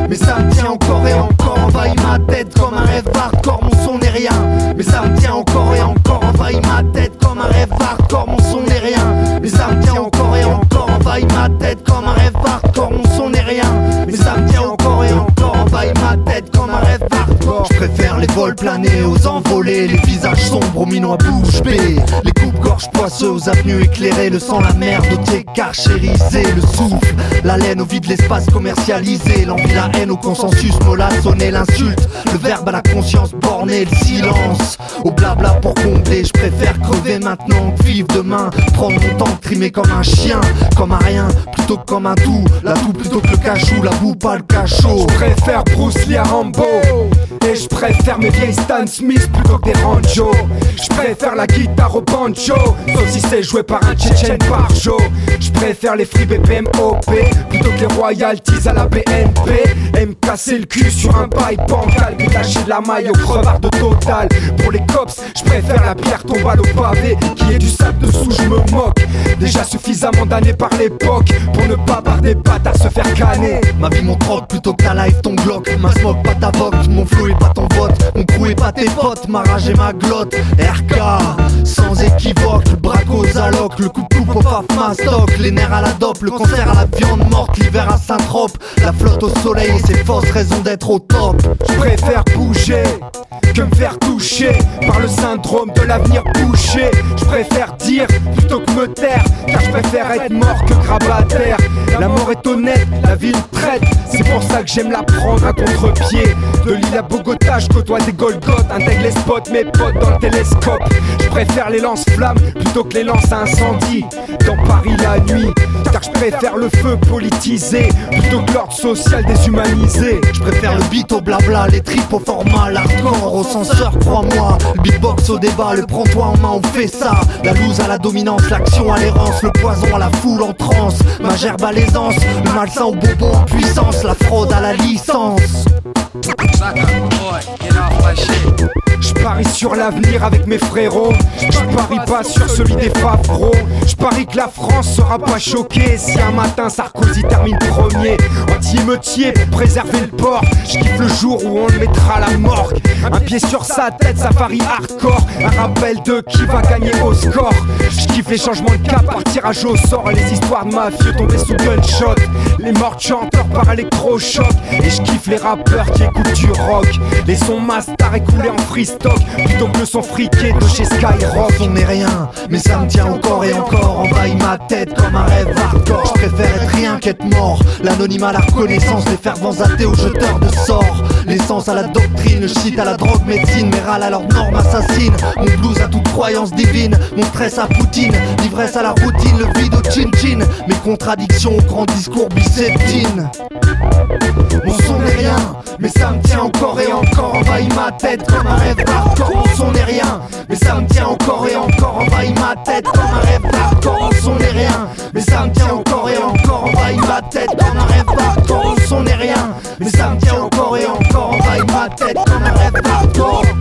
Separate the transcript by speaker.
Speaker 1: mais ça me tient encore et encore, envahit ma tête comme un rêve hardcore, mon son n'est rien. Mais ça me tient encore et encore, envahit ma tête comme un rêve hardcore, mon son n'est rien. Mais ça me tient encore et encore, envahit ma tête comme un rêve hardcore, mon son n'est rien. Mais ça me tient encore et encore, envahit ma tête comme un rêve hardcore. Je préfère les vols planés aux envolées, les visages sombres aux minots à bouche bée, les coupes-gorges poisseux aux avenues éclairées, le sang, la merde au thé carchérisé, le souffle, la laine au vide, l'espace commercialisé, l'envie, la haine au consensus, mola sonner l'insulte, le verbe à la conscience bornée, le silence au blabla pour combler. Je préfère crever maintenant que vivre demain, prendre mon temps, trimer comme un chien, comme un rien, plutôt que comme un tout, la toux plutôt que le cachou, la boue pas le cachot.
Speaker 2: Je préfère Bruce Lee à Rambo, et je préfère mes vieilles Stan Smith plutôt que des Ranjo. Je préfère la guitare au banjo, sauf si c'est joué par un Tchétchène par jour. Je préfère les free BPM OP plutôt que les royalties à la BNP. Et me casser le cul sur un bail bancal que lâcher de la maille au crevard de Total. Pour les cops, je préfère la pierre tombale au pavé, qui est du sable dessous, je me moque. Déjà suffisamment damné par l'époque pour ne pas par des bâtards se faire canner.
Speaker 1: Ma vie mon troc plutôt que ta life, ton Glock, ma smoke pas ta vote, mon flow et pas ton vote, mon crew et pas tes potes, ma rage et ma glotte. RK, sans équivoque, le braque aux allocs, le coupe-coupe au faf mastoc, les nerfs à la dope, le concert à la viande morte, l'hiver à Saint-Trope, la flotte au soleil et ses fausses raisons d'être au top.
Speaker 2: Je préfère bouger que me faire toucher par le syndrome de l'avenir bouché. Je préfère dire plutôt que me taire, car je préfère être mort que grabataire. La mort est honnête, la vie une traite, c'est pour ça que j'aime la prendre à contre-pied. De l'île à Bogota, je côtoie des Golgoth, intègre les spots, mes potes dans le télescope. Je préfère les lance-flammes plutôt que les lances à incendie dans Paris la nuit, car je préfère le feu politisé plutôt que l'ordre social déshumanisé.
Speaker 1: Je préfère le beat au blabla, les tripes au format, l'hardcore au censeur, crois-moi. Le beatbox au débat, le prends-toi en main, on fait ça. La loose à la dominance, l'action à l'errance, le poison à la foule en transe, ma gerbe à l'aisance, le malsain au bobo en puissance, la fraude à la licence.
Speaker 2: Je parie sur l'avenir avec mes frérots, je parie pas sur celui des favros. Je parie que la France sera pas choquée si un matin Sarkozy termine premier. Anti-émeutier pour préserver le port, je kiffe le jour où on le mettra à la morgue. Un pied sur sa tête, safari hardcore, un rappel de qui va gagner au score. Je kiffe les changements de cap par tirage au sort, les histoires de mafieux tombés sous gunshot, les morts de chanteurs par électrochoc. Et je kiffe les rappeurs qui écoutent du rock, les sons masters écoulés en freestock plutôt que le son friqué de chez Skyrock.
Speaker 1: On n'est rien, mais ça me tient encore et encore, envahit ma tête comme un rêve hardcore. Je préfère être rien qu'être mort, l'anonymat, la reconnaissance, les fervents athées aux jeteurs de sorts. L'essence à la doctrine, le shit à la drogue médecine, mes râles à leurs normes assassines, mon blues à toute croyance divine, mon stress à Poutine, l'ivresse à la routine, le vide au chin-chin, mes contradictions au grand discours biceptine. Mon son n'est rien, mais ça me tient encore et encore, envahit ma tête comme un rêve hardcore. Mon son n'est rien, mais ça me tient encore et encore, envahit ma tête comme un rêve hardcore. Mon son n'est rien, mais ça me tient encore et encore, envahit ma tête comme un rêve hardcore. Mon son n'est rien, mais ça me tient encore et encore, envahit ma tête comme un rêve hardcore.